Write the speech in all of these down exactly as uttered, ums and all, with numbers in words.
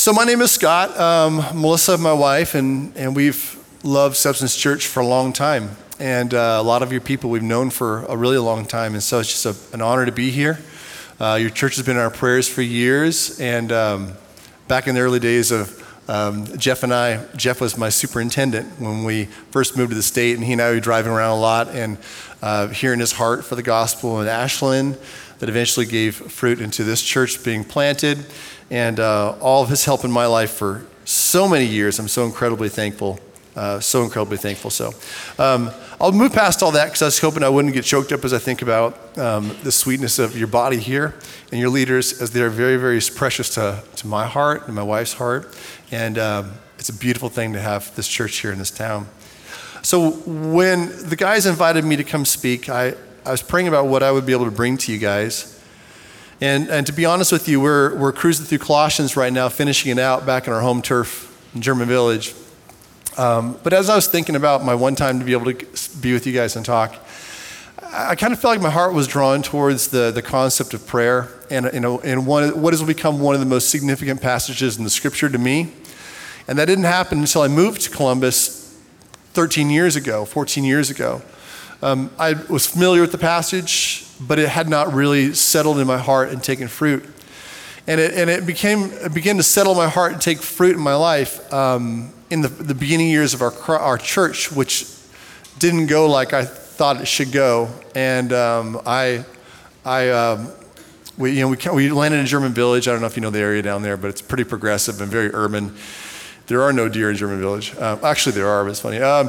So my name is Scott, um, Melissa, my wife, and, and we've loved Substance Church for a long time. And uh, a lot of your people we've known for a really long time. And so it's just a, an honor to be here. Uh, your church has been in our prayers for years. And um, back in the early days of um, Jeff and I, Jeff was my superintendent when we first moved to the state. And he and I were driving around a lot and uh, hearing his heart for the gospel in Ashland that eventually gave fruit into this church being planted. And uh, all of his help in my life for so many years. I'm so incredibly thankful, uh, so incredibly thankful. So um, I'll move past all that because I was hoping I wouldn't get choked up as I think about um, the sweetness of your body here and your leaders, as they're very, very precious to, to my heart and my wife's heart. And um, it's a beautiful thing to have this church here in this town. So when the guys invited me to come speak, I, I was praying about what I would be able to bring to you guys. And and to be honest with you, we're we're cruising through Colossians right now, finishing it out back in our home turf in German Village. Um, but as I was thinking about my one time to be able to be with you guys and talk, I kind of felt like my heart was drawn towards the, the concept of prayer, and you know, and one what has become one of the most significant passages in the Scripture to me. And that didn't happen until I moved to Columbus thirteen years ago, fourteen years ago. Um, I was familiar with the passage, but it had not really settled in my heart and taken fruit. And it and it became it began to settle in my heart and take fruit in my life um, in the, the beginning years of our our church, which didn't go like I thought it should go. And um, I I um, we you know we we landed in German Village. I don't know if you know the area down there, but it's pretty progressive and very urban. There are no deer in German Village. Uh, actually, there are, but it's funny. Um,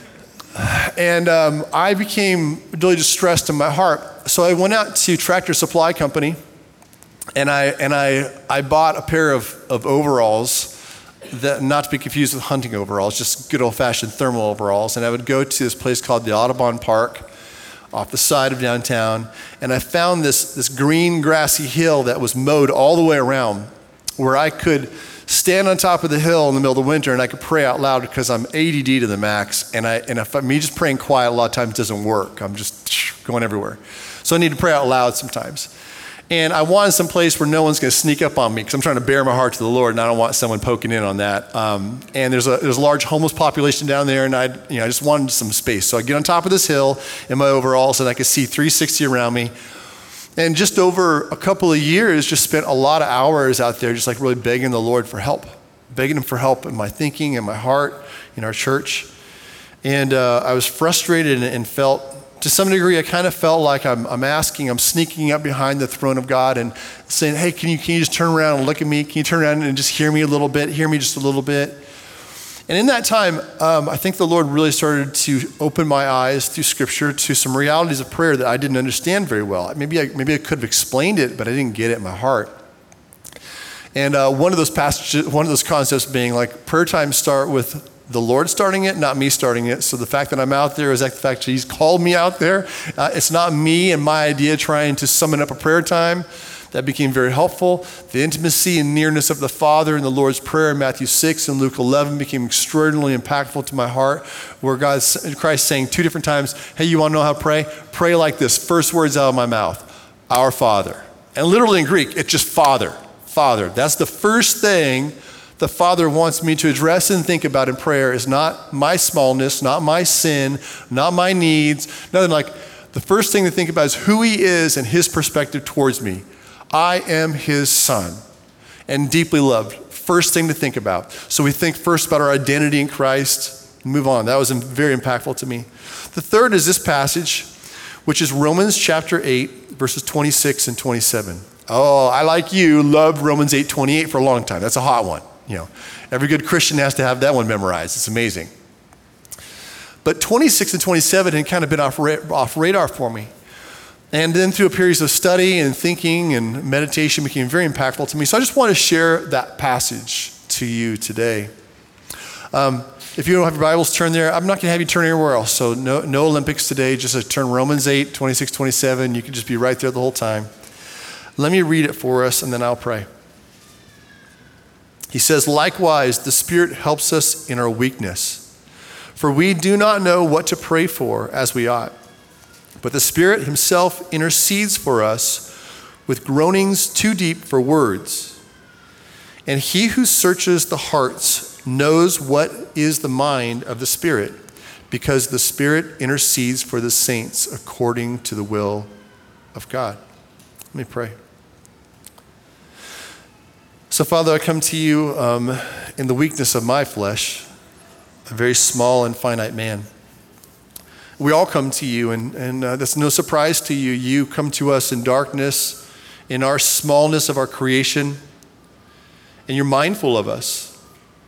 And um, I became really distressed in my heart. So I went out to Tractor Supply Company, and I and I I bought a pair of, of overalls, that not to be confused with hunting overalls, just good old-fashioned thermal overalls. And I would go to this place called the Audubon Park, off the side of downtown, and I found this this green grassy hill that was mowed all the way around, where I could stand on top of the hill in the middle of the winter and I could pray out loud because I'm A D D to the max, and I and if me just praying quiet a lot of times doesn't work. I'm just going everywhere. So I need to pray out loud sometimes. And I wanted some place where no one's going to sneak up on me because I'm trying to bare my heart to the Lord, and I don't want someone poking in on that. Um, and there's a there's a large homeless population down there, and I you know I just wanted some space. So I get on top of this hill in my overalls, and I could see three sixty around me. And just over a couple of years, just spent a lot of hours out there just like really begging the Lord for help, begging him for help in my thinking and my heart in our church. And uh, I was frustrated and, and felt, to some degree, I kind of felt like I'm, I'm asking, I'm sneaking up behind the throne of God and saying, hey, can you, can you just turn around and look at me? Can you turn around and just hear me a little bit? Hear me just a little bit. And in that time, um, I think the Lord really started to open my eyes through Scripture to some realities of prayer that I didn't understand very well. Maybe I, maybe I could have explained it, but I didn't get it in my heart. And uh, one of those passages, one of those concepts being like prayer times start with the Lord starting it, not me starting it. So the fact that I'm out there is the fact that he's called me out there. Uh, it's not me and my idea trying to summon up a prayer time. That became very helpful. The intimacy and nearness of the Father in the Lord's Prayer in Matthew six and Luke eleven became extraordinarily impactful to my heart, where God, Christ saying two different times, hey, you want to know how to pray? Pray like this. First words out of my mouth, our Father. And literally in Greek, it's just Father, Father. That's the first thing the Father wants me to address and think about in prayer, is not my smallness, not my sin, not my needs, nothing like. The first thing to think about is who he is and his perspective towards me. I am his son and deeply loved. First thing to think about. So we think first about our identity in Christ and move on. That was very impactful to me. The third is this passage, which is Romans chapter eight, verses twenty-six and twenty-seven. Oh, I, like you, loved Romans eight twenty-eight for a long time. That's a hot one. You know, every good Christian has to have that one memorized. It's amazing. But twenty-six and twenty-seven had kind of been off, ra- off radar for me. And then through a period of study and thinking and meditation became very impactful to me. So I just want to share that passage to you today. Um, if you don't have your Bibles, turn there. I'm not going to have you turn anywhere else. So no, no Olympics today. Just a turn Romans eight, twenty-six, twenty-seven. You can just be right there the whole time. Let me read it for us, and then I'll pray. He says, likewise, the Spirit helps us in our weakness. For we do not know what to pray for as we ought. But the Spirit himself intercedes for us with groanings too deep for words. And he who searches the hearts knows what is the mind of the Spirit, because the Spirit intercedes for the saints according to the will of God. Let me pray. So, Father, I come to you um, in the weakness of my flesh, a very small and finite man. We all come to you, and, and uh, that's no surprise to you. You come to us in darkness, in our smallness of our creation, and you're mindful of us.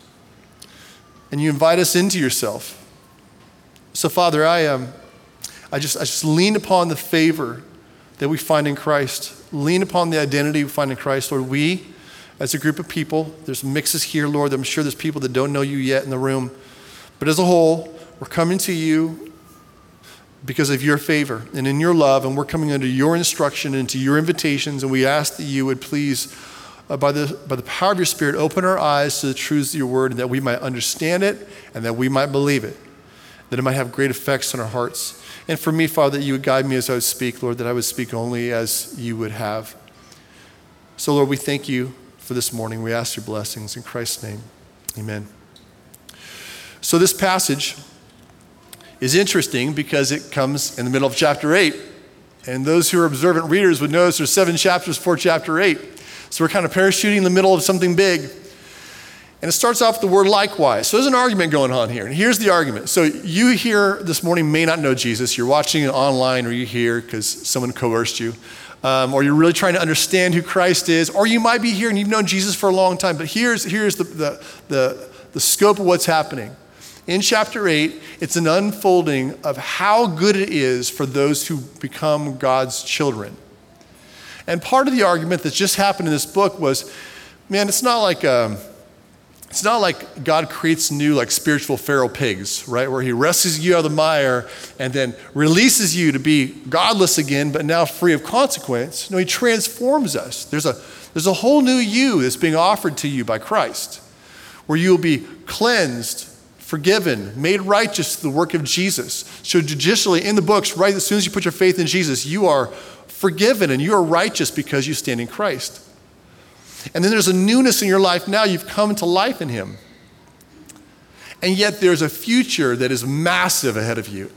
And you invite us into yourself. So, Father, I um, I just I just lean upon the favor that we find in Christ. Lean upon the identity we find in Christ. Lord, we, as a group of people, there's mixes here, Lord. I'm sure there's people that don't know you yet in the room. But as a whole, we're coming to you because of your favor and in your love, and we're coming under your instruction and to your invitations, and we ask that you would please, uh, by the by the power of your Spirit, open our eyes to the truths of your word, and that we might understand it and that we might believe it, that it might have great effects on our hearts. And for me, Father, that you would guide me as I would speak, Lord, that I would speak only as you would have. So, Lord, we thank you for this morning. We ask your blessings in Christ's name. Amen. So this passage is interesting because it comes in the middle of chapter eight. And those who are observant readers would notice there's seven chapters for chapter eight. So we're kind of parachuting in the middle of something big. And it starts off with the word likewise. So there's an argument going on here. And here's the argument. So you here this morning may not know Jesus. You're watching it online, or you're here because someone coerced you. Um, or you're really trying to understand who Christ is. Or you might be here and you've known Jesus for a long time. But here's, here's the, the, the, the scope of what's happening. In chapter eight, it's an unfolding of how good it is for those who become God's children. And part of the argument that's just happened in this book was, man, it's not like um, it's not like God creates new like spiritual feral pigs, right? Where he rescues you out of the mire and then releases you to be godless again, but now free of consequence. No, he transforms us. There's a there's a whole new you that's being offered to you by Christ, where you will be cleansed, forgiven, made righteous through the work of Jesus. So judicially in the books, right as soon as you put your faith in Jesus, you are forgiven and you are righteous because you stand in Christ. And then there's a newness in your life now. You've come to life in him. And yet there's a future that is massive ahead of you.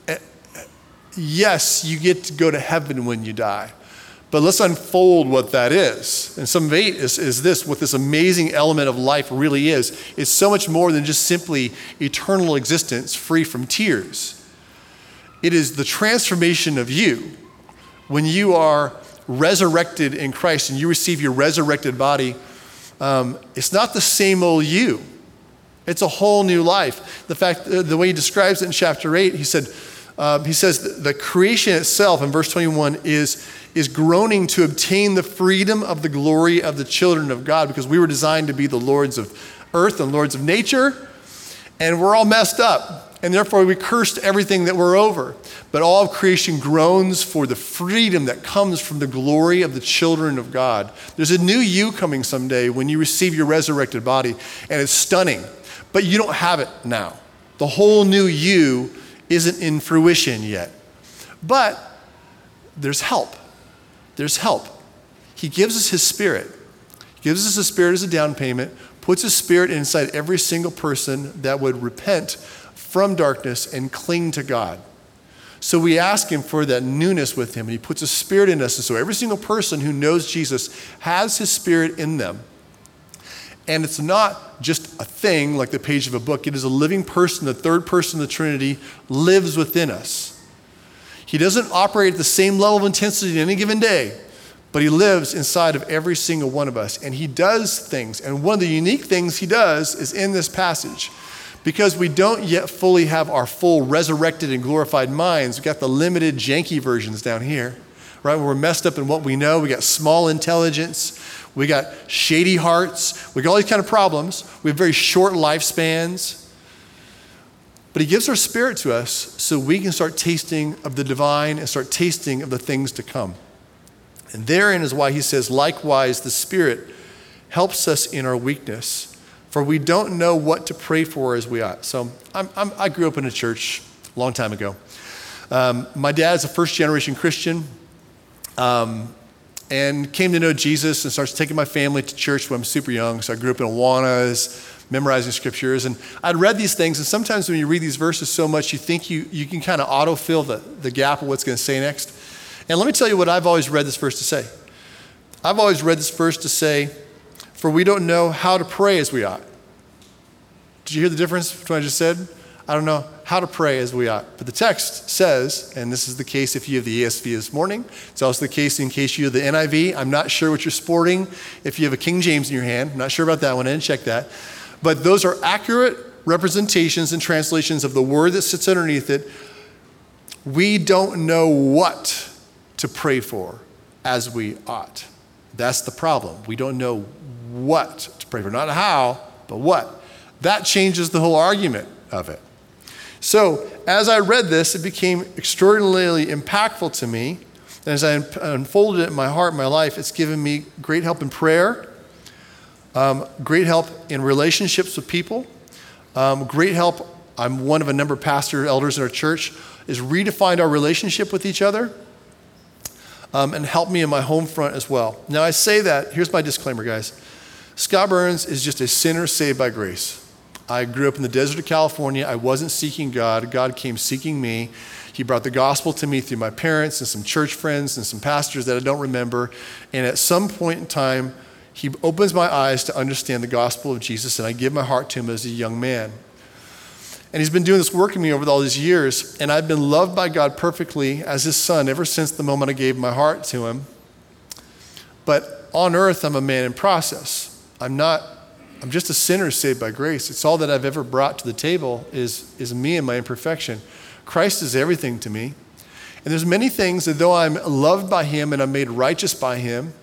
Yes, you get to go to heaven when you die. But let's unfold what that is. And some of eight is, is this, what this amazing element of life really is. It's so much more than just simply eternal existence free from tears. It is the transformation of you when you are resurrected in Christ and you receive your resurrected body. Um, it's not the same old you. It's a whole new life. The fact, uh, the way he describes it in chapter eight, he said, um, he says the creation itself in verse twenty-one is is groaning to obtain the freedom of the glory of the children of God, because we were designed to be the lords of earth and lords of nature, and we're all messed up, and therefore we cursed everything that we're over. But all of creation groans for the freedom that comes from the glory of the children of God. There's a new you coming someday when you receive your resurrected body, and it's stunning, but you don't have it now. The whole new you isn't in fruition yet, but there's help. There's help. He gives us his Spirit. He gives us his Spirit as a down payment, puts his Spirit inside every single person that would repent from darkness and cling to God. So we ask him for that newness with him, and he puts a Spirit in us. And so every single person who knows Jesus has his Spirit in them. And it's not just a thing like the page of a book. It is a living person. The third person of the Trinity lives within us. He doesn't operate at the same level of intensity in any given day, but he lives inside of every single one of us, and he does things. And one of the unique things he does is in this passage. Because we don't yet fully have our full resurrected and glorified minds, we've got the limited, janky versions down here, right? Where we're messed up in what we know. We got small intelligence. We got shady hearts. We got all these kind of problems. We have very short lifespans. But he gives our Spirit to us so we can start tasting of the divine and start tasting of the things to come. And therein is why he says, likewise, the Spirit helps us in our weakness, for we don't know what to pray for as we ought. So I'm, I'm, I grew up in a church a long time ago. Um, my dad's a first generation Christian. Um, and came to know Jesus and started taking my family to church when I'm super young. So I grew up in Awanas, memorizing scriptures. And I'd read these things, and sometimes when you read these verses so much, you think you, you can kind of autofill the, the gap of what's going to say next. And let me tell you what I've always read this verse to say. I've always read this verse to say, for we don't know how to pray as we ought. Did you hear the difference between what I just said? I don't know how to pray as we ought. But the text says, and this is the case if you have the E S V this morning, it's also the case in case you have the N I V. I'm not sure what you're sporting if you have a King James in your hand. I'm not sure about that one. I didn't check that. But those are accurate representations and translations of the word that sits underneath it. We don't know what to pray for as we ought. That's the problem. We don't know what to pray for. Not how, but what. That changes the whole argument of it. So as I read this, it became extraordinarily impactful to me. And as I unfolded it in my heart, my life, it's given me great help in prayer, um, great help in relationships with people, um, great help. I'm one of a number of pastor elders in our church, is redefine our relationship with each other, um, and help me in my home front as well. Now I say that, here's my disclaimer, guys. Scott Burns is just a sinner saved by grace. I grew up in the desert of California. I wasn't seeking God. God came seeking me. He brought the gospel to me through my parents and some church friends and some pastors that I don't remember. And at some point in time, he opens my eyes to understand the gospel of Jesus, and I give my heart to him as a young man. And he's been doing this work in me over all these years, and I've been loved by God perfectly as his son ever since the moment I gave my heart to him. But on earth, I'm a man in process. I'm not I'm just a sinner saved by grace. It's all that I've ever brought to the table is, is me and my imperfection. Christ is everything to me. And there's many things that though I'm loved by him and I'm made righteous by him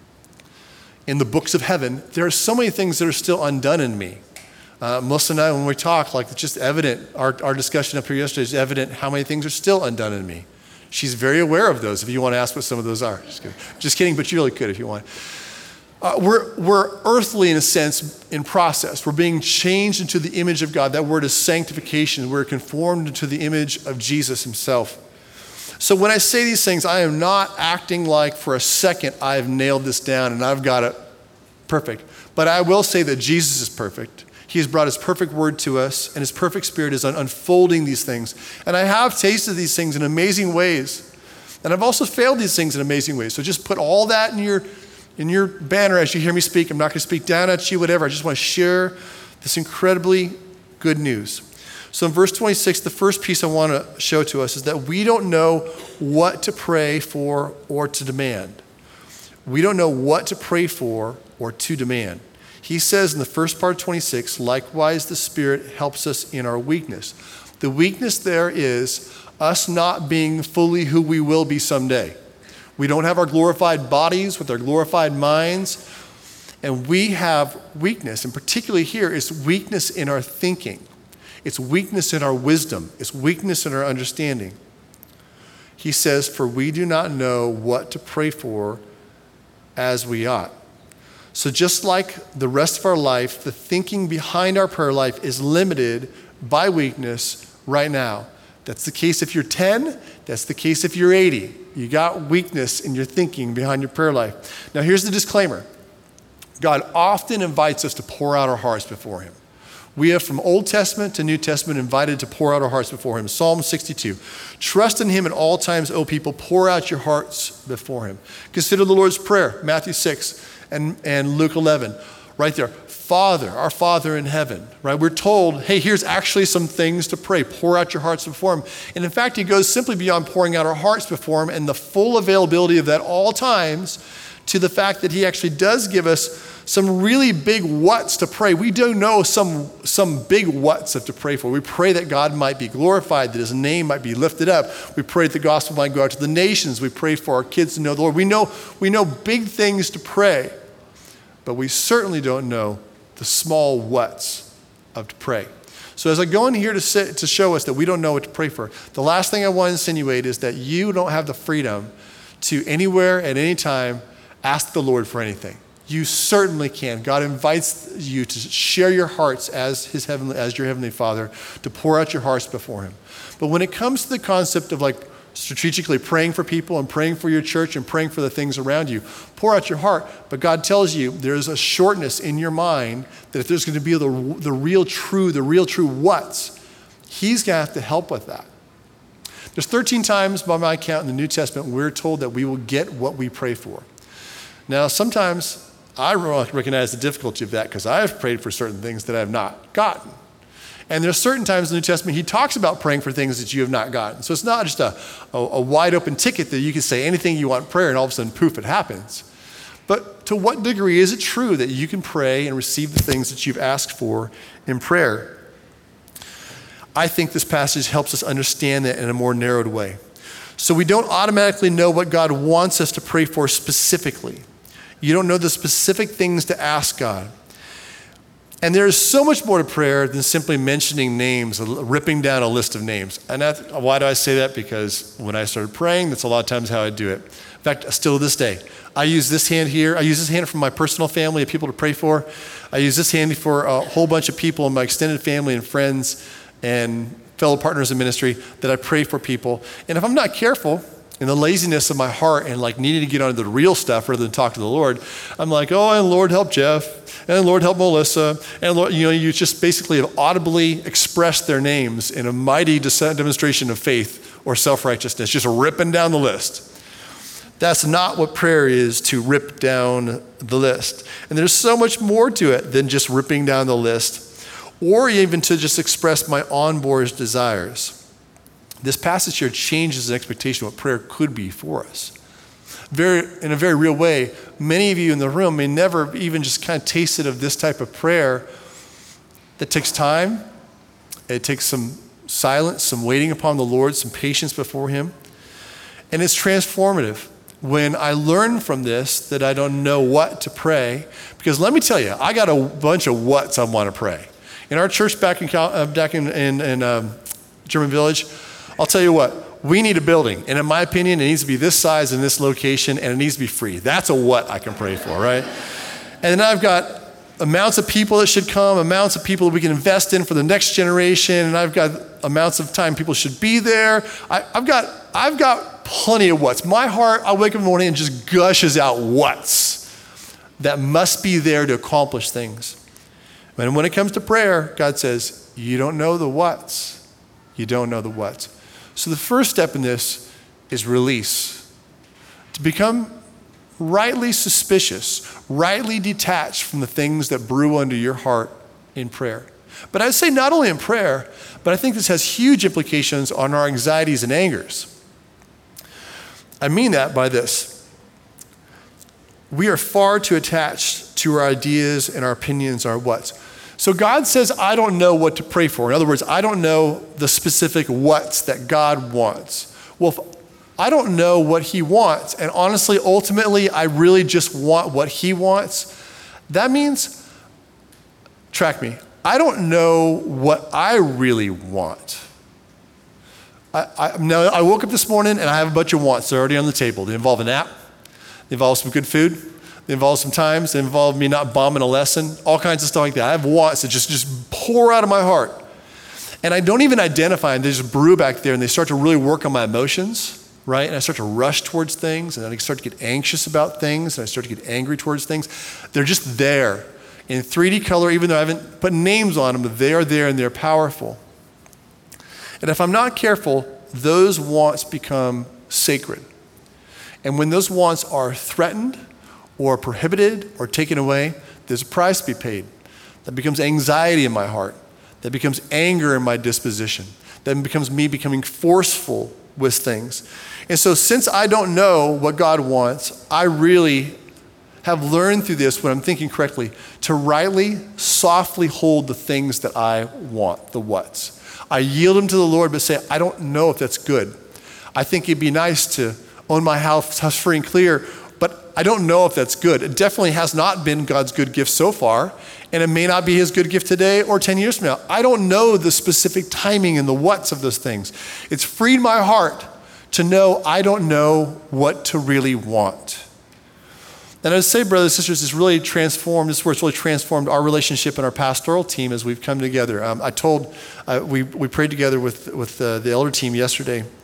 in the books of heaven, there are so many things that are still undone in me. Uh, Melissa and I, when we talk, like it's just evident, our, our discussion up here yesterday is evident how many things are still undone in me. She's very aware of those if you want to ask what some of those are. Just kidding, Just kidding but you really could if you want. Uh, we're, we're earthly in a sense in process. We're being changed into the image of God. That word is sanctification. We're conformed into the image of Jesus himself. So when I say these things, I am not acting like for a second I've nailed this down and I've got it perfect. But I will say that Jesus is perfect. He has brought his perfect word to us, and his perfect spirit is un- unfolding these things. And I have tasted these things in amazing ways. And I've also failed these things in amazing ways. So just put all that in your In your banner as you hear me speak. I'm not going to speak down at you, whatever. I just want to share this incredibly good news. So in verse twenty-six, the first piece I want to show to us is that we don't know what to pray for or to demand. We don't know what to pray for or to demand. He says in the first part of twenty-six, likewise the Spirit helps us in our weakness. The weakness there is us not being fully who we will be someday. We don't have our glorified bodies with our glorified minds, and we have weakness, and particularly here is weakness in our thinking. It's weakness in our wisdom. It's weakness in our understanding. He says, for we do not know what to pray for as we ought. So just like the rest of our life, the thinking behind our prayer life is limited by weakness right now. That's the case if you're ten. That's the case if you're eighty. You got weakness in your thinking behind your prayer life. Now here's the disclaimer. God often invites us to pour out our hearts before him. We have from Old Testament to New Testament invited to pour out our hearts before him. Psalm sixty-two. Trust in him at all times, O people. Pour out your hearts before him. Consider the Lord's Prayer, Matthew six and, and Luke eleven. Right there. Father, our Father in heaven, right? We're told, hey, here's actually some things to pray. Pour out your hearts before him. And in fact, he goes simply beyond pouring out our hearts before him and the full availability of that all times to the fact that he actually does give us some really big whats to pray. We do know some, some big whats of to pray for. We pray that God might be glorified, that his name might be lifted up. We pray that the gospel might go out to the nations. We pray for our kids to know the Lord. We know, we know big things to pray, but we certainly don't know the small whats of to pray. So as I go in here to, sit, to show us that we don't know what to pray for, the last thing I want to insinuate is that you don't have the freedom to anywhere at any time ask the Lord for anything. You certainly can. God invites you to share your hearts as his heavenly, as your heavenly Father, to pour out your hearts before him. But when it comes to the concept of like strategically praying for people and praying for your church and praying for the things around you. Pour out your heart. But God tells you there's a shortness in your mind that if there's going to be the, the real true, the real true what's, he's going to have to help with that. There's thirteen times by my count in the New Testament we're told that we will get what we pray for. Now, sometimes I recognize the difficulty of that because I have prayed for certain things that I have not gotten. And there's certain times in the New Testament he talks about praying for things that you have not gotten. So it's not just a, a, a wide open ticket that you can say anything you want in prayer and all of a sudden, poof, it happens. But to what degree is it true that you can pray and receive the things that you've asked for in prayer? I think this passage helps us understand that in a more narrowed way. So we don't automatically know what God wants us to pray for specifically. You don't know the specific things to ask God. And there is so much more to prayer than simply mentioning names, ripping down a list of names. And that, why do I say that? Because when I started praying, that's a lot of times how I do it. In fact, still to this day, I use this hand here. I use this hand for my personal family of people to pray for. I use this hand for a whole bunch of people in my extended family and friends and fellow partners in ministry that I pray for people. And if I'm not careful, in the laziness of my heart and like needing to get on to the real stuff rather than talk to the Lord, I'm like, oh, and Lord help Jeff, and Lord help Melissa, and Lord, you know, you just basically have audibly expressed their names in a mighty demonstration of faith or self-righteousness, just ripping down the list. That's not what prayer is, to rip down the list. And there's so much more to it than just ripping down the list, or even to just express my onboard desires. This passage here changes the expectation of what prayer could be for us. Very, in a very real way, many of you in the room may never even just kind of tasted of this type of prayer that takes time. It takes some silence, some waiting upon the Lord, some patience before him. And it's transformative. When I learn from this that I don't know what to pray, because let me tell you, I got a bunch of whats I want to pray. In our church back in, uh, back in, in, in um, German Village, I'll tell you what, we need a building. And in my opinion, it needs to be this size in this location, and it needs to be free. That's a what I can pray for, right? And then I've got amounts of people that should come, amounts of people that we can invest in for the next generation, and I've got amounts of time people should be there. I, I've got I've got plenty of whats. My heart, I wake up in the morning and just gushes out whats that must be there to accomplish things. And when it comes to prayer, God says, you don't know the whats. You don't know the whats. So the first step in this is release. To become rightly suspicious, rightly detached from the things that brew under your heart in prayer. But I'd say not only in prayer, but I think this has huge implications on our anxieties and angers. I mean that by this. We are far too attached to our ideas and our opinions, our whats. So God says, I don't know what to pray for. In other words, I don't know the specific whats that God wants. Well, if I don't know what he wants, and honestly, ultimately, I really just want what he wants, that means, track me, I don't know what I really want. I, I, now, I woke up this morning and I have a bunch of wants. They're already on the table. They involve a nap. They involve some good food. They involve some times. They involve me not bombing a lesson, all kinds of stuff like that. I have wants that just, just pour out of my heart. And I don't even identify them. They just brew back there and they start to really work on my emotions, right? And I start to rush towards things and then I start to get anxious about things and I start to get angry towards things. They're just there in three D color, even though I haven't put names on them, but they are there and they're powerful. And if I'm not careful, those wants become sacred. And when those wants are threatened or prohibited or taken away, there's a price to be paid. That becomes anxiety in my heart. That becomes anger in my disposition. That becomes me becoming forceful with things. And so since I don't know what God wants, I really have learned through this, when I'm thinking correctly, to rightly, softly hold the things that I want, the whats. I yield them to the Lord, but say, I don't know if that's good. I think it'd be nice to own my house, house free and clear, but I don't know if that's good. It definitely has not been God's good gift so far, and it may not be his good gift today or ten years from now. I don't know the specific timing and the whats of those things. It's freed my heart to know I don't know what to really want. And I'd say, brothers and sisters, it's really transformed, this is where it's really transformed our relationship and our pastoral team as we've come together. Um, I told, uh, we, we prayed together with, with uh, the elder team yesterday,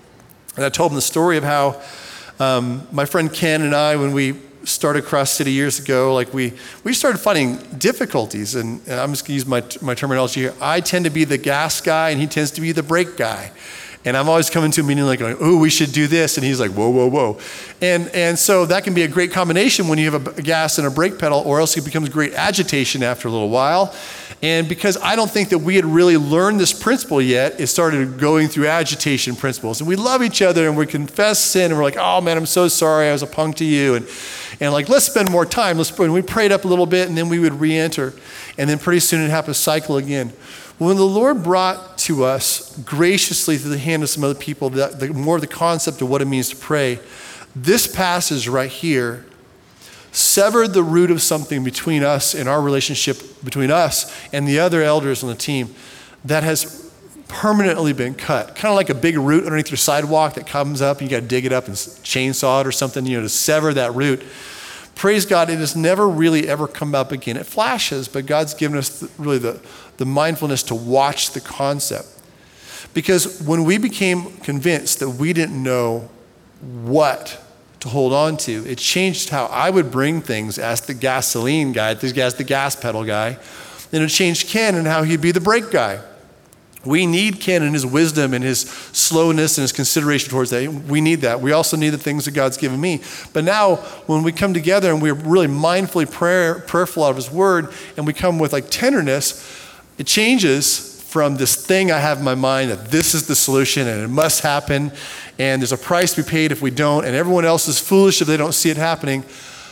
And I told him the story of how um, my friend Ken and I, when we started Cross City years ago, like we we started finding difficulties, and, and I'm just gonna use my my terminology here. I tend to be the gas guy, and he tends to be the brake guy. And I'm always coming to a meeting like, oh, we should do this. And he's like, whoa, whoa, whoa. And and so that can be a great combination when you have a, a gas and a brake pedal, or else it becomes great agitation after a little while. And because I don't think that we had really learned this principle yet, it started going through agitation principles. And we love each other, and we confess sin, and we're like, oh man, I'm so sorry, I was a punk to you. And and like, let's spend more time. Let's, and we prayed up a little bit, and then we would re-enter. And then pretty soon it'd have to cycle again. When the Lord brought to us graciously through the hand of some other people, that the, more of the concept of what it means to pray, this passage right here severed the root of something between us and our relationship between us and the other elders on the team that has permanently been cut. Kind of like a big root underneath your sidewalk that comes up, and you got to dig it up and chainsaw it or something, you know, to sever that root. Praise God, it has never really ever come up again. It flashes, but God's given us the, really the, the mindfulness to watch the concept. Because when we became convinced that we didn't know what to hold on to, it changed how I would bring things as the gasoline guy, as the gas pedal guy. And it changed Ken and how he'd be the brake guy. We need Ken and his wisdom and his slowness and his consideration towards that. We need that. We also need the things that God's given me. But now when we come together and we're really mindfully prayer, prayerful out of his word, and we come with like tenderness, it changes from this thing I have in my mind that this is the solution and it must happen, and there's a price to be paid if we don't, and everyone else is foolish if they don't see it happening.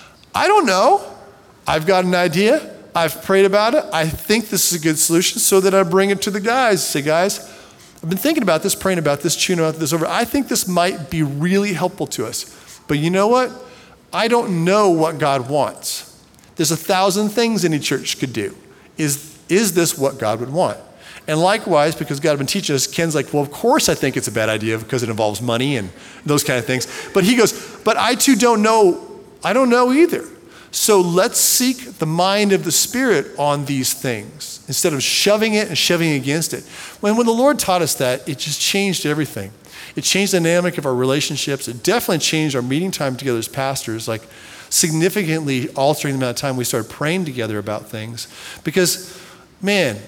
I don't know. I've got an idea. I've prayed about it. I think this is a good solution, so that I bring it to the guys. Say, guys, I've been thinking about this, praying about this, chewing about this over. I think this might be really helpful to us. But you know what? I don't know what God wants. There's a thousand things any church could do. Is, is this what God would want? And likewise, because God has been teaching us, Ken's like, well, of course I think it's a bad idea because it involves money and those kind of things. But he goes, but I too don't know. I don't know either. So let's seek the mind of the Spirit on these things instead of shoving it and shoving against it. When, when the Lord taught us that, it just changed everything. It changed the dynamic of our relationships. It definitely changed our meeting time together as pastors, like significantly altering the amount of time we started praying together about things. Because, man,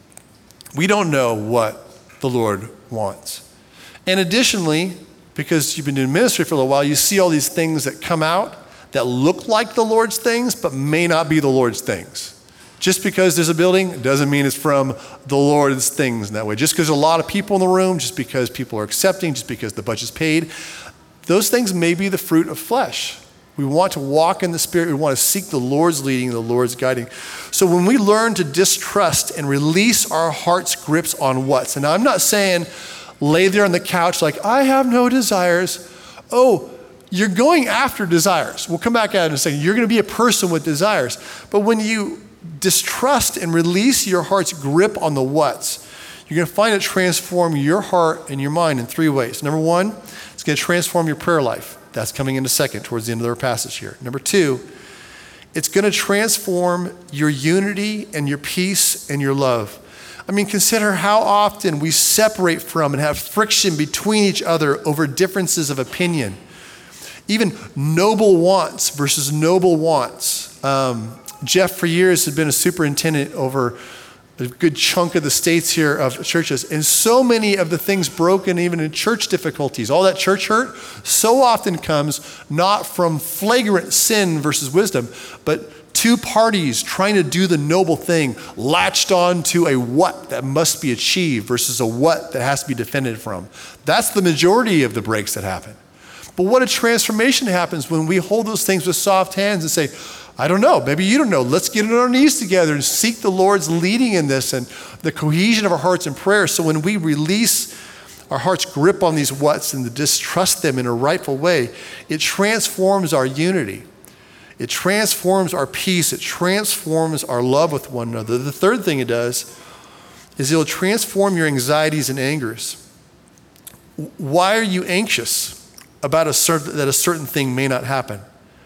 we don't know what the Lord wants. And additionally, because you've been doing ministry for a little while, you see all these things that come out that look like the Lord's things, but may not be the Lord's things. Just because there's a building doesn't mean it's from the Lord's things in that way. Just because there's a lot of people in the room, just because people are accepting, just because the budget's paid, those things may be the fruit of flesh. We want to walk in the Spirit. We want to seek the Lord's leading, the Lord's guiding. So when we learn to distrust and release our heart's grips on what's, and I'm not saying lay there on the couch like, I have no desires. Oh, you're going after desires. We'll come back at it in a second. You're going to be a person with desires. But when you distrust and release your heart's grip on the what's, you're going to find it transform your heart and your mind in three ways. Number one, it's going to transform your prayer life. That's coming in a second towards the end of our passage here. Number two, it's going to transform your unity and your peace and your love. I mean, consider how often we separate from and have friction between each other over differences of opinion. Even noble wants versus noble wants. Um, Jeff, for years, had been a superintendent over a good chunk of the states here of churches. And so many of the things broken, even in church difficulties, all that church hurt, so often comes not from flagrant sin versus wisdom, but two parties trying to do the noble thing, latched on to a what that must be achieved versus a what that has to be defended from. That's the majority of the breaks that happen. But what a transformation happens when we hold those things with soft hands and say, I don't know, maybe you don't know. Let's get on our knees together and seek the Lord's leading in this and the cohesion of our hearts in prayer. So when we release our heart's grip on these what's and to distrust them in a rightful way, it transforms our unity. It transforms our peace. It transforms our love with one another. The third thing it does is it'll transform your anxieties and angers. Why are you anxious about a certain, that a certain thing may not happen?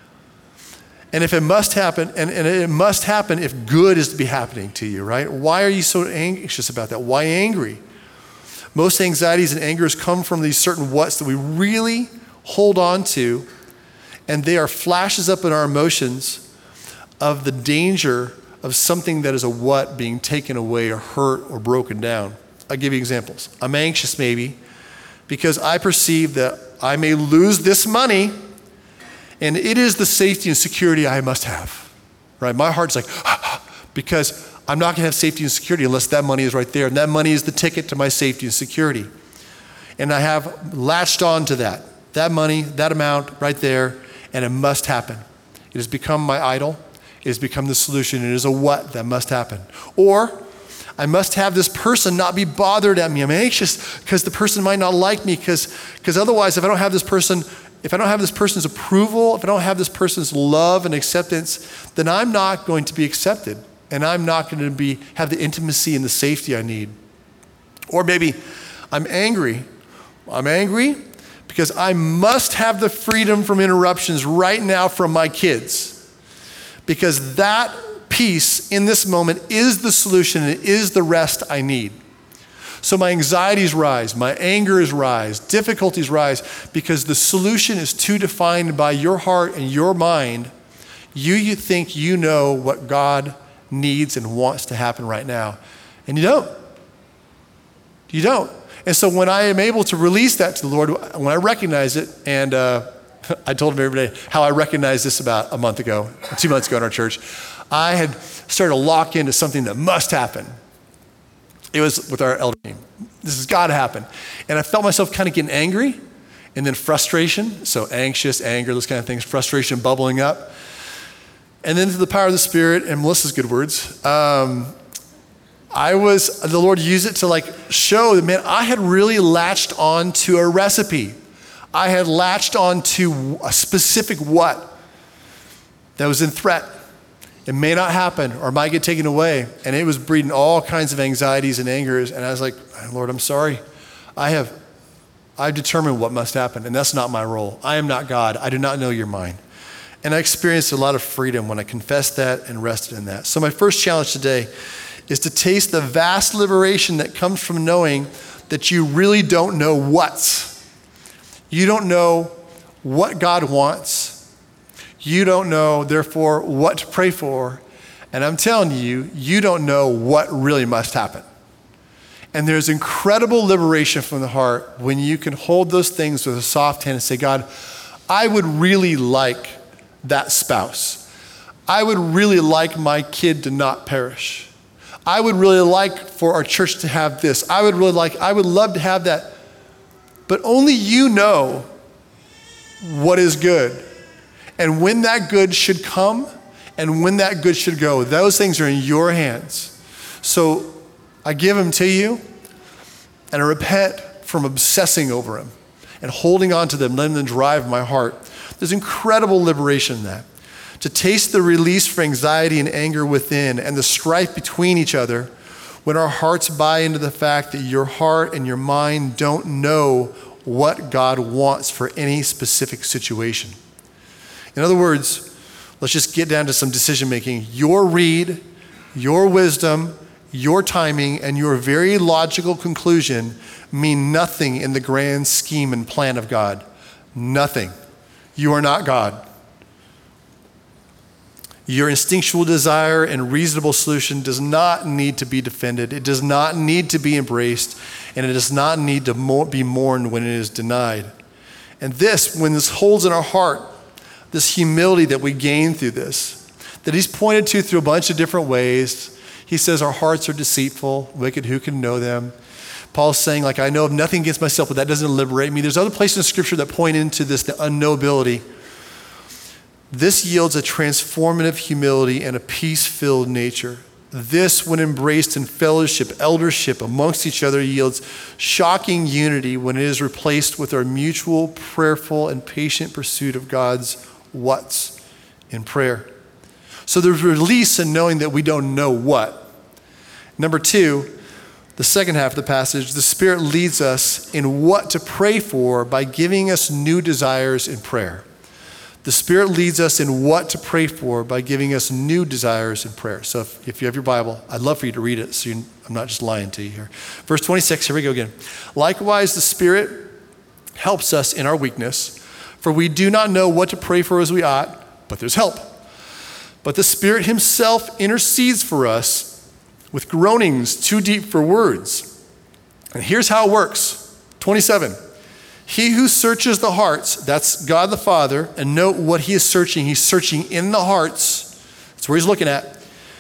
And if it must happen, and, and it must happen if good is to be happening to you, right? Why are you so anxious about that? Why angry? Most anxieties and angers come from these certain whats that we really hold on to, and they are flashes up in our emotions of the danger of something that is a what being taken away or hurt or broken down. I'll give you examples. I'm anxious maybe because I perceive that I may lose this money, and it is the safety and security I must have, right? My heart's like, because I'm not gonna have safety and security unless that money is right there, and that money is the ticket to my safety and security. And I have latched on to that, that money, that amount right there, and it must happen. It has become my idol. It has become the solution. It is a what that must happen. Or I must have this person not be bothered at me. I'm anxious because the person might not like me, because because otherwise if I don't have this person, if I don't have this person's approval, if I don't have this person's love and acceptance, then I'm not going to be accepted, and I'm not going to be have the intimacy and the safety I need. Or maybe I'm angry. I'm angry because I must have the freedom from interruptions right now from my kids. Because that peace in this moment is the solution, and it is the rest I need. So my anxieties rise, my angers rise, difficulties rise, because the solution is too defined by your heart and your mind. You, you think you know what God needs and wants to happen right now, and you don't. You don't. And so when I am able to release that to the Lord, when I recognize it, and uh, I told him every day how I recognized this about a month ago, two months ago in our church, I had started to lock into something that must happen. It was with our elder team. This has got to happen. And I felt myself kind of getting angry, and then frustration, so anxious, anger, those kind of things, frustration bubbling up. And then through the power of the Spirit and Melissa's good words, um, I was, the Lord used it to like show that, man, I had really latched on to a recipe. I had latched on to a specific what that was in threat. It may not happen or might get taken away. And it was breeding all kinds of anxieties and angers. And I was like, Lord, I'm sorry. I have, I've determined what must happen, and that's not my role. I am not God. I do not know your mind. And I experienced a lot of freedom when I confessed that and rested in that. So my first challenge today is to taste the vast liberation that comes from knowing that you really don't know what's. You don't know what God wants. You don't know, therefore, what to pray for. And I'm telling you, you don't know what really must happen. And there's incredible liberation from the heart when you can hold those things with a soft hand and say, God, I would really like that spouse. I would really like my kid to not perish. I would really like for our church to have this. I would really like, I would love to have that. But only you know what is good. And when that good should come and when that good should go, those things are in your hands. So I give them to you, and I repent from obsessing over them and holding on to them, letting them drive my heart. There's incredible liberation in that. To taste the release for anxiety and anger within and the strife between each other when our hearts buy into the fact that your heart and your mind don't know what God wants for any specific situation. In other words, let's just get down to some decision making. Your read, your wisdom, your timing, and your very logical conclusion mean nothing in the grand scheme and plan of God. Nothing. You are not God. Your instinctual desire and reasonable solution does not need to be defended. It does not need to be embraced, and it does not need to mo- be mourned when it is denied. And this, when this holds in our heart, this humility that we gain through this, that he's pointed to through a bunch of different ways. He says our hearts are deceitful, wicked, who can know them? Paul's saying, like, I know of nothing against myself, but that doesn't liberate me. There's other places in Scripture that point into this, the unknowability. This yields a transformative humility and a peace-filled nature. This, when embraced in fellowship, eldership amongst each other, yields shocking unity when it is replaced with our mutual, prayerful, and patient pursuit of God's what's in prayer. So there's release in knowing that we don't know what. Number two, the second half of the passage, the Spirit leads us in what to pray for by giving us new desires in prayer. The Spirit leads us in what to pray for by giving us new desires in prayer. So if, if you have your Bible, I'd love for you to read it so you, I'm not just lying to you here. Verse twenty-six, here we go again. Likewise, the Spirit helps us in our weakness, for we do not know what to pray for as we ought, but there's help. But the Spirit himself intercedes for us with groanings too deep for words. And here's how it works. twenty-seven. He who searches the hearts, that's God the Father, and note what he is searching. He's searching in the hearts. That's where he's looking at.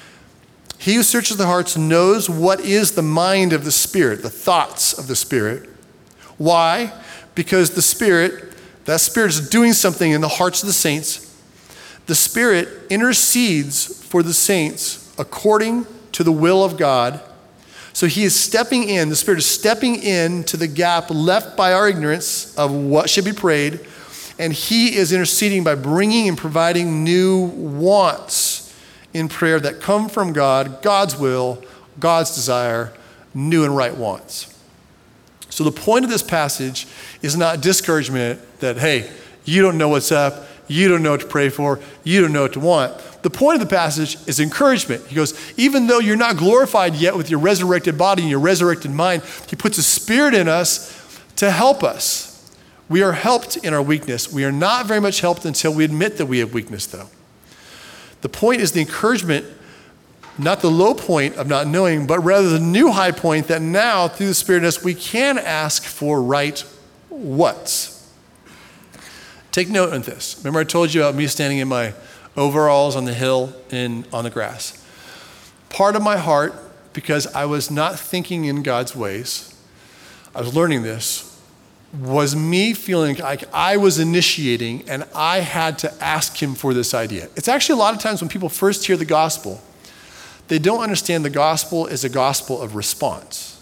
He who searches the hearts knows what is the mind of the Spirit, the thoughts of the Spirit. Why? Because the Spirit, that Spirit is doing something in the hearts of the saints. The Spirit intercedes for the saints according to the will of God. So he is stepping in, the Spirit is stepping in to the gap left by our ignorance of what should be prayed, and he is interceding by bringing and providing new wants in prayer that come from God, God's will, God's desire, new and right wants. So the point of this passage is not discouragement that, hey, you don't know what's up, you don't know what to pray for, you don't know what to want. The point of the passage is encouragement. He goes, even though you're not glorified yet with your resurrected body and your resurrected mind, he puts a Spirit in us to help us. We are helped in our weakness. We are not very much helped until we admit that we have weakness, though. The point is the encouragement, not the low point of not knowing, but rather the new high point that now, through the Spirit in us, we can ask for right whats. Take note of this. Remember I told you about me standing in my overalls on the hill in on the grass. Part of my heart, because I was not thinking in God's ways, I was learning this, was me feeling like I was initiating and I had to ask him for this idea. It's actually a lot of times when people first hear the gospel, they don't understand the gospel is a gospel of response.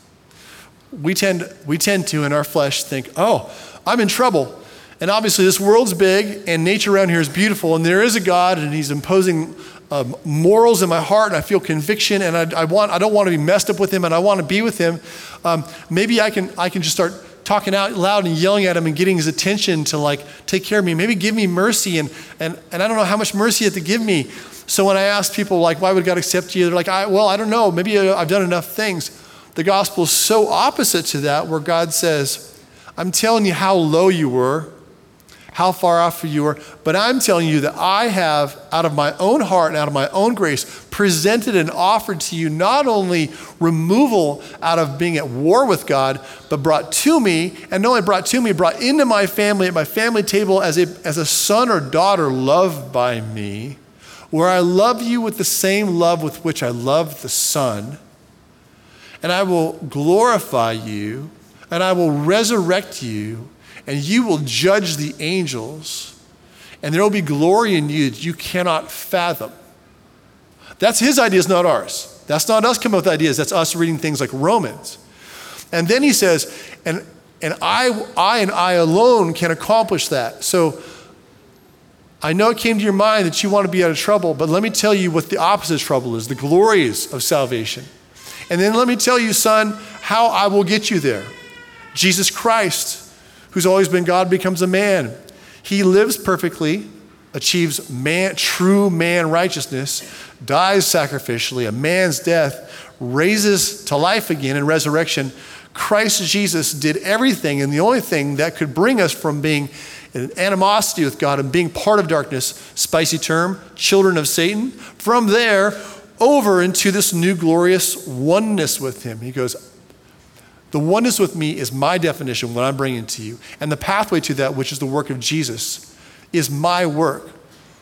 We tend, we tend to, in our flesh, think, oh, I'm in trouble. And obviously this world's big and nature around here is beautiful and there is a God and he's imposing um, morals in my heart and I feel conviction and I, I want I don't want to be messed up with him and I want to be with him. Um, maybe I can I can just start talking out loud and yelling at him and getting his attention to like take care of me. Maybe give me mercy and and and I don't know how much mercy you have to give me. So when I ask people like, why would God accept you? They're like, I, well, I don't know. Maybe I've done enough things. The gospel is so opposite to that where God says, I'm telling you how low you were, how far off you were, but I'm telling you that I have, out of my own heart and out of my own grace, presented and offered to you not only removal out of being at war with God, but brought to me, and not only brought to me, brought into my family, at my family table as a, as a son or daughter loved by me, where I love you with the same love with which I love the Son, and I will glorify you, and I will resurrect you, and you will judge the angels, and there will be glory in you that you cannot fathom. That's his ideas, not ours. That's not us coming up with ideas. That's us reading things like Romans. And then he says, and and I, I and I alone can accomplish that. So I know it came to your mind that you want to be out of trouble, but let me tell you what the opposite of trouble is, the glories of salvation. And then let me tell you, son, how I will get you there. Jesus Christ, who's always been God, becomes a man. He lives perfectly, achieves man, true man righteousness, dies sacrificially, a man's death, raises to life again in resurrection. Christ Jesus did everything, and the only thing that could bring us from being in animosity with God and being part of darkness, spicy term, children of Satan, from there over into this new glorious oneness with him. He goes, the oneness with me is my definition, what I'm bringing to you. And the pathway to that, which is the work of Jesus, is my work.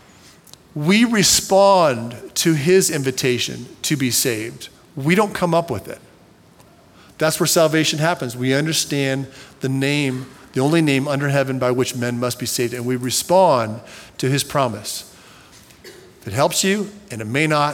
We respond to his invitation to be saved. We don't come up with it. That's where salvation happens. We understand the name, the only name under heaven by which men must be saved, and we respond to his promise. If it helps you, and it may not,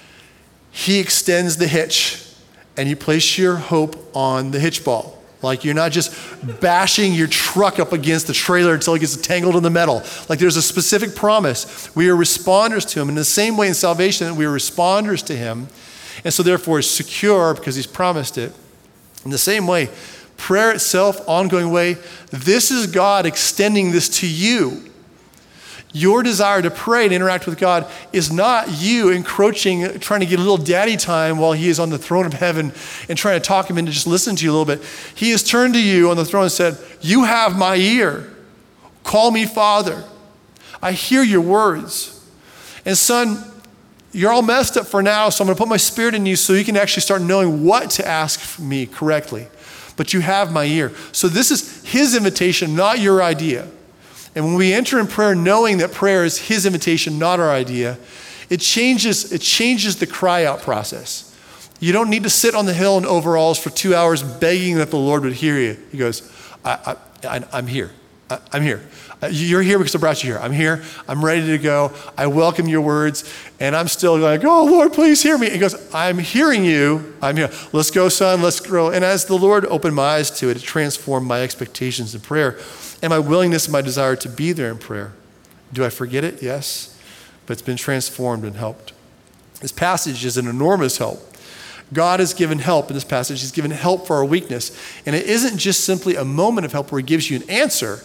he extends the hitch, and you place your hope on the hitch ball. Like you're not just bashing your truck up against the trailer until it gets tangled in the metal. Like there's a specific promise. We are responders to him. In the same way in salvation, we are responders to him. And so therefore it's secure because he's promised it. In the same way, prayer itself, ongoing way, this is God extending this to you. Your desire to pray and interact with God is not you encroaching, trying to get a little daddy time while he is on the throne of heaven and trying to talk him into just listening to you a little bit. He has turned to you on the throne and said, you have my ear. Call me Father. I hear your words. And son, you're all messed up for now, so I'm going to put my spirit in you so you can actually start knowing what to ask me correctly. But you have my ear. So this is his invitation, not your idea. And when we enter in prayer knowing that prayer is his invitation, not our idea, it changes, it changes the cry out process. You don't need to sit on the hill in overalls for two hours begging that the Lord would hear you. He goes, I, I, I, I'm here. I, I'm here. You're here because I brought you here. I'm here. I'm ready to go. I welcome your words. And I'm still like, oh, Lord, please hear me. He goes, I'm hearing you. I'm here. Let's go, son. Let's grow. And as the Lord opened my eyes to it, it transformed my expectations in prayer and my willingness and my desire to be there in prayer. Do I forget it? Yes. But it's been transformed and helped. This passage is an enormous help. God has given help in this passage. He's given help for our weakness. And it isn't just simply a moment of help where he gives you an answer.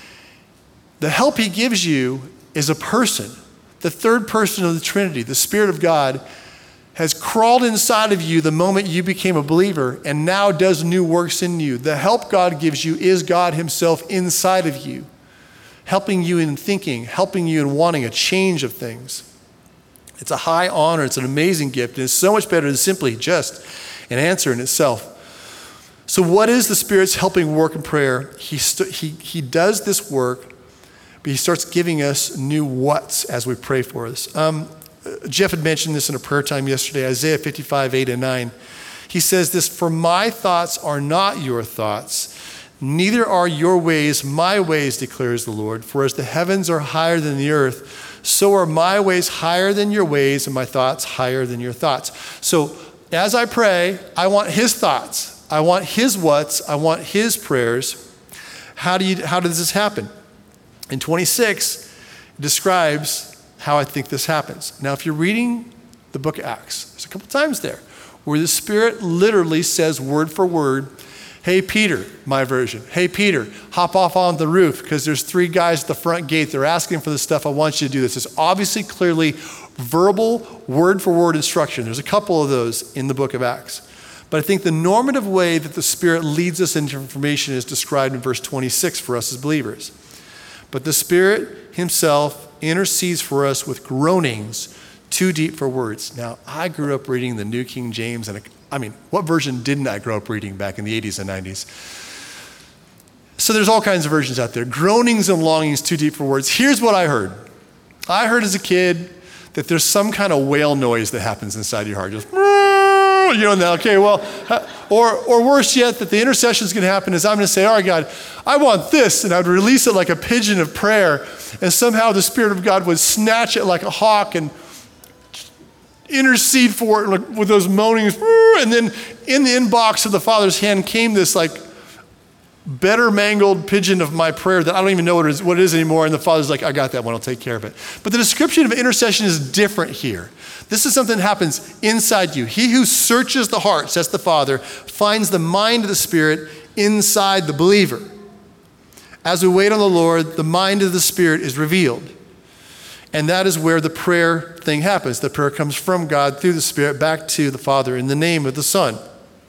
The help he gives you is a person. The third person of the Trinity, the Spirit of God, has crawled inside of you the moment you became a believer and now does new works in you. The help God gives you is God himself inside of you, helping you in thinking, helping you in wanting a change of things. It's a high honor. It's an amazing gift. And it's so much better than simply just an answer in itself. So what is the Spirit's helping work in prayer? He, st- he, he does this work, but he starts giving us new whats as we pray for this. Um, Jeff had mentioned this in a prayer time yesterday, Isaiah fifty-five, eight and nine. He says this, for my thoughts are not your thoughts, neither are your ways my ways, declares the Lord. For as the heavens are higher than the earth, so are my ways higher than your ways and my thoughts higher than your thoughts. So as I pray, I want his thoughts. I want his whats. I want his prayers. How do you, how does this happen? In twenty-six, it describes how I think this happens. Now, if you're reading the book of Acts, there's a couple times there where the Spirit literally says word for word, hey, Peter, my version, hey, Peter, hop off on the roof because there's three guys at the front gate. They're asking for this stuff. I want you to do this. It's obviously clearly verbal, word for word instruction. There's a couple of those in the book of Acts. But I think the normative way that the Spirit leads us into information is described in verse twenty-six for us as believers. But the Spirit himself intercedes for us with groanings too deep for words. Now, I grew up reading the New King James, and I mean, what version didn't I grow up reading back in the eighties and nineties? So there's all kinds of versions out there. Groanings and longings too deep for words. Here's what I heard. I heard as a kid that there's some kind of whale noise that happens inside your heart. Just, you know, now, okay, well, or or worse yet, that the intercession is going to happen is I'm going to say, all right, God, I want this, and I would release it like a pigeon of prayer, and somehow the Spirit of God would snatch it like a hawk and intercede for it like, with those moanings, and then in the inbox of the Father's hand came this like better mangled pigeon of my prayer that I don't even know what it is, what it is anymore, and the Father's like, I got that one, I'll take care of it. But the description of intercession is different here. This is something that happens inside you. He who searches the heart, says the Father, finds the mind of the Spirit inside the believer. As we wait on the Lord, the mind of the Spirit is revealed. And that is where the prayer thing happens. The prayer comes from God through the Spirit back to the Father in the name of the Son.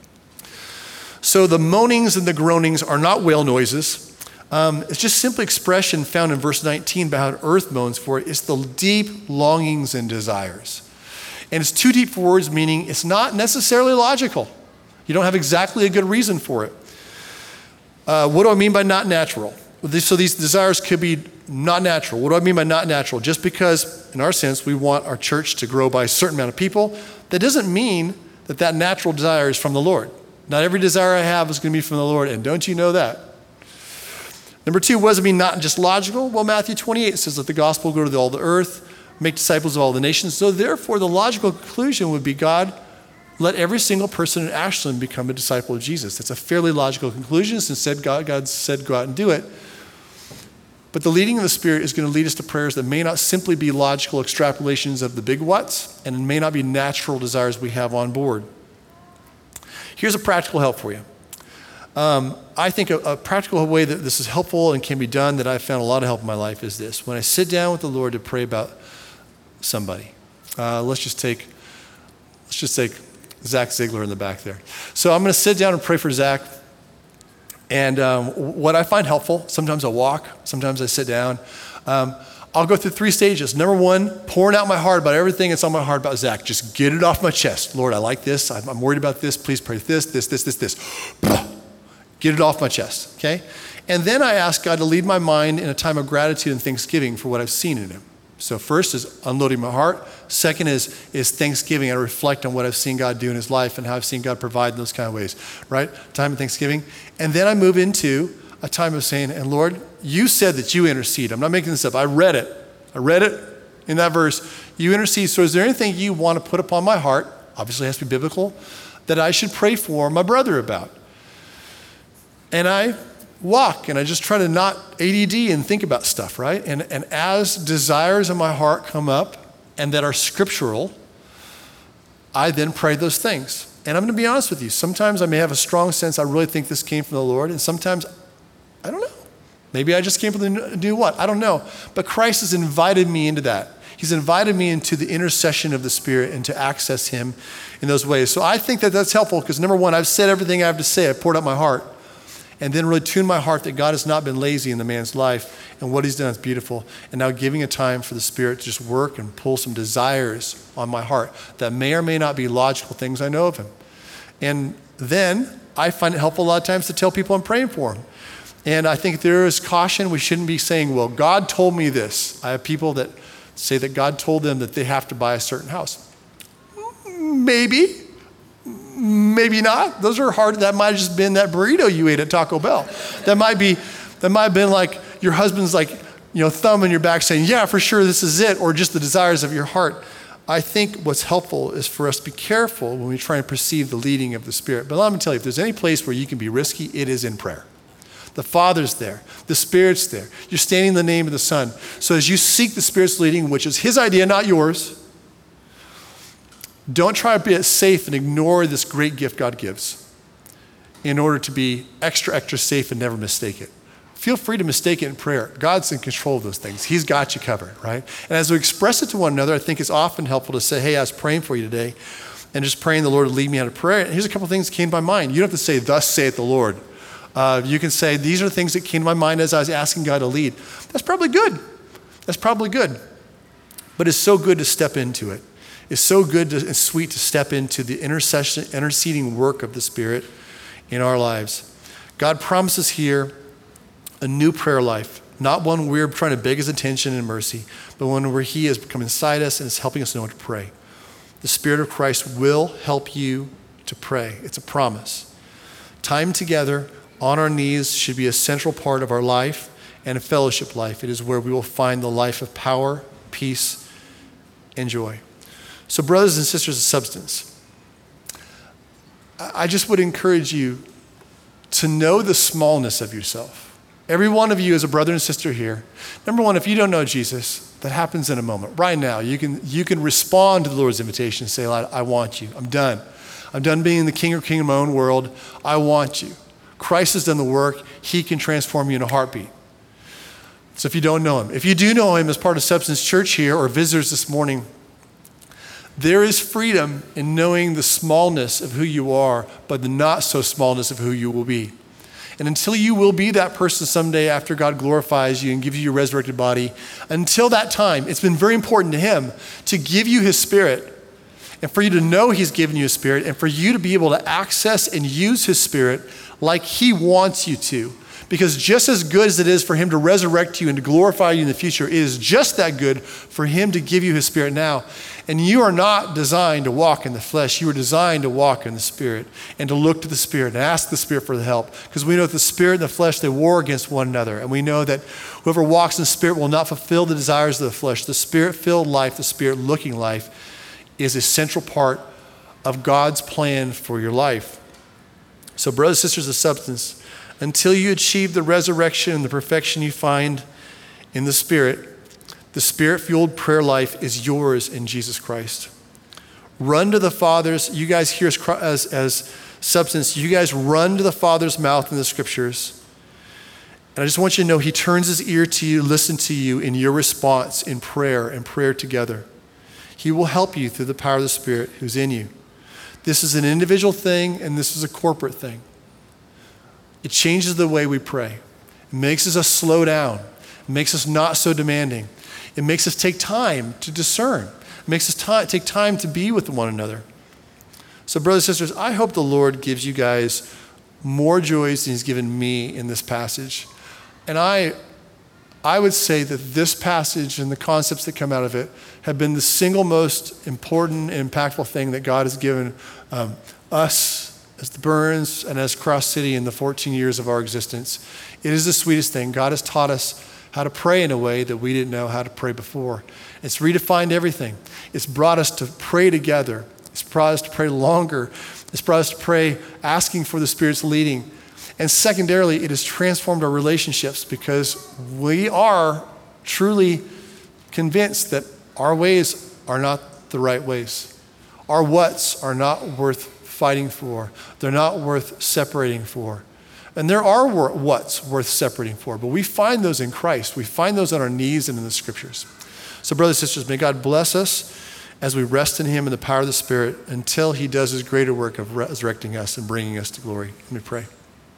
So the moanings and the groanings are not whale noises. Um, it's just simply expression found in verse nineteen about how earth moans for it. It's the deep longings and desires. And it's too deep for words, meaning it's not necessarily logical. You don't have exactly a good reason for it. Uh, what do I mean by not natural? So these desires could be not natural. What do I mean by not natural? Just because, in our sense, we want our church to grow by a certain amount of people, that doesn't mean that that natural desire is from the Lord. Not every desire I have is going to be from the Lord, and don't you know that? Number two, what does it mean not just logical? Well, Matthew twenty-eight says, let the gospel go to all the earth, make disciples of all the nations. So therefore, the logical conclusion would be, God, let every single person in Ashland become a disciple of Jesus. That's a fairly logical conclusion, since said God, God said go out and do it. But the leading of the Spirit is going to lead us to prayers that may not simply be logical extrapolations of the big whats, and it may not be natural desires we have on board. Here's a practical help for you. Um, I think a, a practical way that this is helpful and can be done that I've found a lot of help in my life is this. When I sit down with the Lord to pray about somebody, uh, let's just take, let's just take Zach Ziegler in the back there. So I'm going to sit down and pray for Zach. And um, what I find helpful, sometimes I walk, sometimes I sit down. Um, I'll go through three stages. Number one, pouring out my heart about everything that's on my heart about Zach. Just get it off my chest. Lord, I like this. I'm, I'm worried about this. Please pray this, this, this, this, this. Get it off my chest, okay? And then I ask God to lead my mind in a time of gratitude and thanksgiving for what I've seen in him. So first is unloading my heart. Second is, is thanksgiving. I reflect on what I've seen God do in his life and how I've seen God provide in those kind of ways, right? Time of thanksgiving. And then I move into a time of saying, and Lord, you said that you intercede. I'm not making this up. I read it. I read it in that verse. You intercede. So is there anything you want to put upon my heart, obviously it has to be biblical, that I should pray for my brother about? And I walk and I just try to not A D D and think about stuff, right? And, and as desires in my heart come up and that are scriptural, I then pray those things. And I'm going to be honest with you. Sometimes I may have a strong sense I really think this came from the Lord. And sometimes, I don't know. Maybe I just came from the new what? I don't know. But Christ has invited me into that. He's invited me into the intercession of the Spirit and to access him in those ways. So I think that that's helpful because number one, I've said everything I have to say. I poured out my heart. And then really tune my heart that God has not been lazy in the man's life and what he's done is beautiful. And now giving a time for the Spirit to just work and pull some desires on my heart that may or may not be logical things I know of him. And then I find it helpful a lot of times to tell people I'm praying for them. And I think there is caution. We shouldn't be saying, well, God told me this. I have people that say that God told them that they have to buy a certain house. Maybe. Maybe not. Those are hard. That might have just been that burrito you ate at Taco Bell. That might be, that might have been like your husband's like, you know, thumb in your back saying, yeah, for sure, this is it, or just the desires of your heart. I think what's helpful is for us to be careful when we try and perceive the leading of the Spirit. But let me tell you, if there's any place where you can be risky, it is in prayer. The Father's there. The Spirit's there. You're standing in the name of the Son. So as you seek the Spirit's leading, which is his idea, not yours, don't try to be safe and ignore this great gift God gives in order to be extra, extra safe and never mistake it. Feel free to mistake it in prayer. God's in control of those things. He's got you covered, right? And as we express it to one another, I think it's often helpful to say, hey, I was praying for you today, and just praying the Lord to lead me out of prayer. And here's a couple of things that came to my mind. You don't have to say, thus saith the Lord. Uh, you can say, these are the things that came to my mind as I was asking God to lead. That's probably good. That's probably good. But it's so good to step into it. It's so good to, and sweet to step into the intercession, interceding work of the Spirit in our lives. God promises here a new prayer life, not one where we're trying to beg his attention and mercy, but one where he has come inside us and is helping us know what to pray. The Spirit of Christ will help you to pray. It's a promise. Time together on our knees should be a central part of our life and a fellowship life. It is where we will find the life of power, peace, and joy. So brothers and sisters of substance, I just would encourage you to know the smallness of yourself. Every one of you is a brother and sister here. Number one, if you don't know Jesus, that happens in a moment. Right now, you can you can respond to the Lord's invitation and say, I want you. I'm done. I'm done being the king or king of my own world. I want you. Christ has done the work. He can transform you in a heartbeat. So if you don't know him, if you do know him as part of Substance Church here or visitors this morning, there is freedom in knowing the smallness of who you are, but the not so smallness of who you will be. And until you will be that person someday after God glorifies you and gives you your resurrected body, until that time, it's been very important to him to give you his Spirit and for you to know he's given you a Spirit and for you to be able to access and use his Spirit like he wants you to. Because just as good as it is for him to resurrect you and to glorify you in the future, it is just that good for him to give you his Spirit now. And you are not designed to walk in the flesh. You are designed to walk in the Spirit and to look to the Spirit and ask the Spirit for the help. Because we know that the Spirit and the flesh, they war against one another. And we know that whoever walks in the Spirit will not fulfill the desires of the flesh. The Spirit-filled life, the Spirit-looking life, is a central part of God's plan for your life. So brothers and sisters of substance, until you achieve the resurrection and the perfection you find in the Spirit, the Spirit-fueled prayer life is yours in Jesus Christ. Run to the Father's, you guys here as, as, as substance, you guys run to the Father's mouth in the scriptures. And I just want you to know he turns his ear to you, listen to you in your response in prayer and prayer together. He will help you through the power of the Spirit who's in you. This is an individual thing and this is a corporate thing. It changes the way we pray. It makes us slow down. It makes us not so demanding. It makes us take time to discern. It makes us t- take time to be with one another. So brothers and sisters, I hope the Lord gives you guys more joys than he's given me in this passage. And I, I would say that this passage and the concepts that come out of it have been the single most important and impactful thing that God has given um, us as the Burns and as Cross City in the fourteen years of our existence. It is the sweetest thing. God has taught us how to pray in a way that we didn't know how to pray before. It's redefined everything. It's brought us to pray together. It's brought us to pray longer. It's brought us to pray asking for the Spirit's leading. And secondarily, it has transformed our relationships because we are truly convinced that our ways are not the right ways. Our whats are not worth fighting for. They're not worth separating for. And there are what's worth separating for, but we find those in Christ. We find those on our knees and in the scriptures. So brothers and sisters, may God bless us as we rest in him in the power of the Spirit until he does his greater work of resurrecting us and bringing us to glory. Let me pray.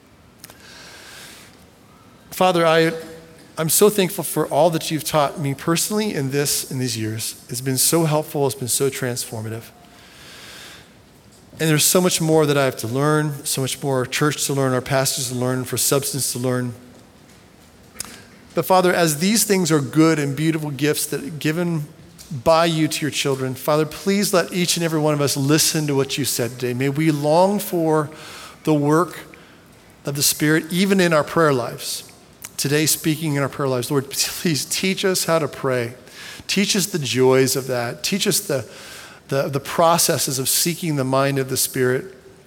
Father, I, I'm so thankful for all that you've taught me personally in this, in these years. It's been so helpful. It's been so transformative. And there's so much more that I have to learn, so much more church to learn, our pastors to learn, for substance to learn. But Father, as these things are good and beautiful gifts that are given by you to your children, Father, please let each and every one of us listen to what you said today. May we long for the work of the Spirit, even in our prayer lives. Today, speaking in our prayer lives, Lord, please teach us how to pray. Teach us the joys of that. Teach us the The, the processes of seeking the mind of the Spirit.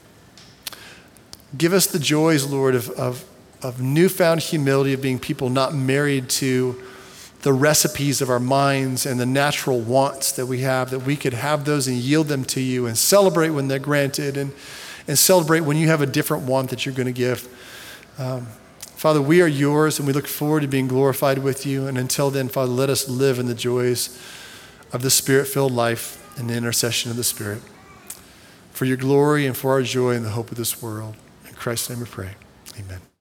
Give us the joys, Lord, of, of, of newfound humility of being people not married to the recipes of our minds and the natural wants that we have, that we could have those and yield them to you and celebrate when they're granted and, and celebrate when you have a different want that you're going to give. Um, Father, we are yours and we look forward to being glorified with you. And until then, Father, let us live in the joys of the Spirit-filled life and the intercession of the Spirit. For your glory and for our joy and the hope of this world. In Christ's name we pray. Amen.